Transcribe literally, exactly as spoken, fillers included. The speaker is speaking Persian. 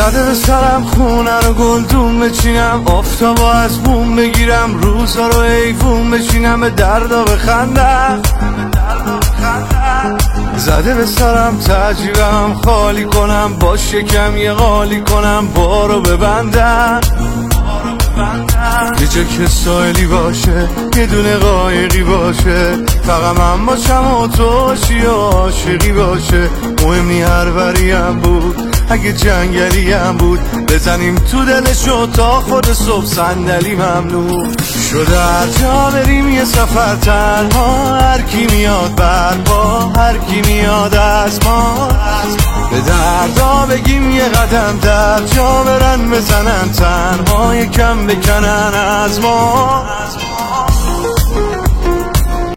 زده به سرم خونه رو گلدون بچینم، آفتابو از بوم بگیرم، روزا رو ایفون بچینم، به دردا بخندم. زده به سرم تجیبم خالی کنم، با شکم یه قالی کنم، بارو ببندم. یه جا که سایلی باشه، یه دونه قایقی باشه، فقط من باشم و تو باشی و عاشقی باشه. مهمی هر بریم بود، اگه جنگلی هم بود، بزنیم تو دلشو تا خود صبح صندلی ممنوع شده. هر جا بریم یه سفر تنها، هر کی میاد برپا، هر کی میاد از ما، به دردا بگیم یه قدم در جا برن، بزنن تنها یکم بکنن از ما.